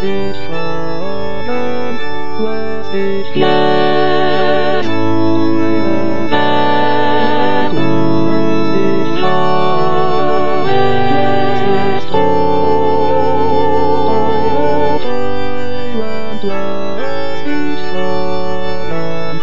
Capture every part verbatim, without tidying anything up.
ich fragen, was ich lehre, was ich habe, ist Heiland, lass mich fragen.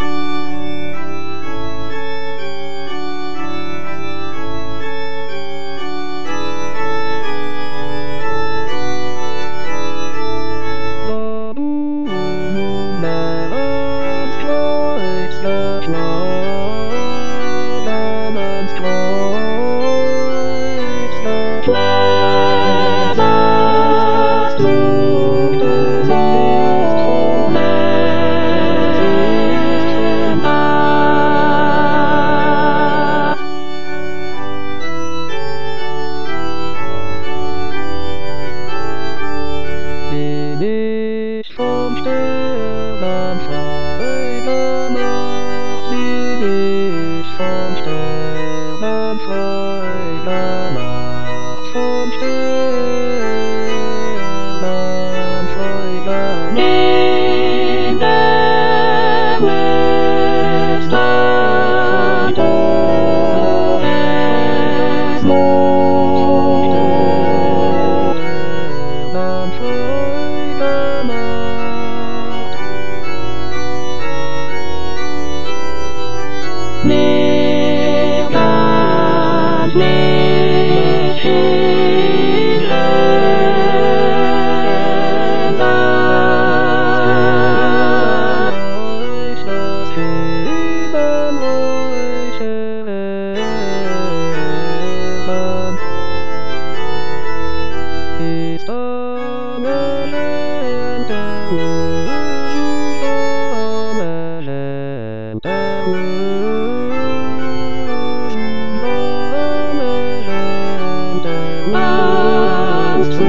Vom Sterben frei gemacht, bin ich vom Sterben frei gemacht, vom Sterben frei gemacht. In der Welt stand es Mond, Sterben frei gemacht. Nirgends nicht hinländern, euch das Leben euch erleben, ist am Elend der Welt, am Elend der Welt, am Elend der Welt, zu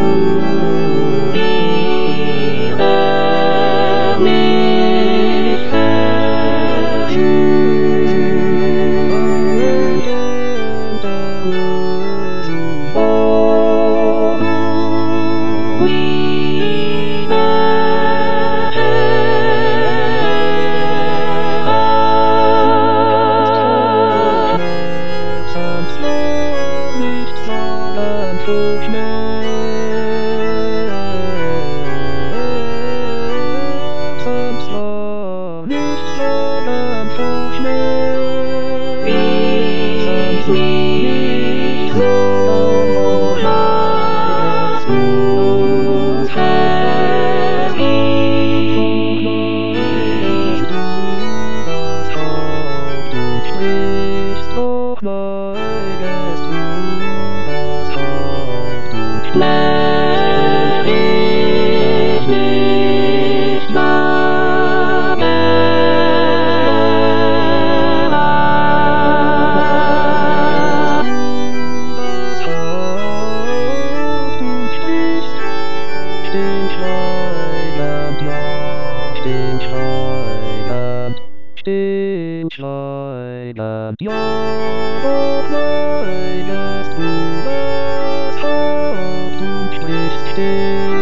ihrer nicht verschüttet, am Elend der Welt, oh, liebe schmerzhaft soll nicht sollen vor schmerzhaft soll nicht sollen vor schmerzhaft nicht sollen vor hast uns verliebt, das Haupt und sprichst, doch neigest du das Haupt und lässt dich nicht lange an. Das Haupt und sprichst, stimmt Heiland, ja, stimmt Heiland, stimmt Heiland, ja, doch neigest du das Haupt und sprichst still.